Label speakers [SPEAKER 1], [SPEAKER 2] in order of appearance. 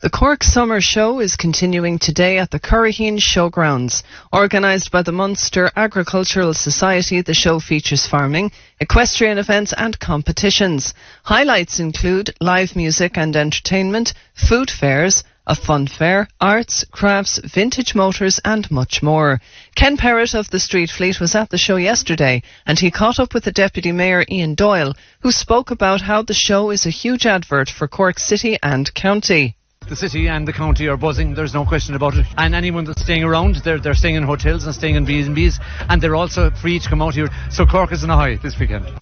[SPEAKER 1] The Cork Summer Show is continuing today at the Curraheen Showgrounds. Organised by the Munster Agricultural Society, the show features farming, equestrian events and competitions. Highlights include live music and entertainment, food fairs, a fun fair, arts, crafts, vintage motors and much more. Ken Perrott of the Street Fleet was at the show yesterday and he caught up with the Deputy Mayor Ian Doyle, who spoke about how the show is a huge advert for Cork City and County.
[SPEAKER 2] The city and the county are buzzing, there's no question about it. And anyone that's staying around, they're staying in hotels and staying in B&Bs, and they're also free to come out here. So Cork is in a high this weekend.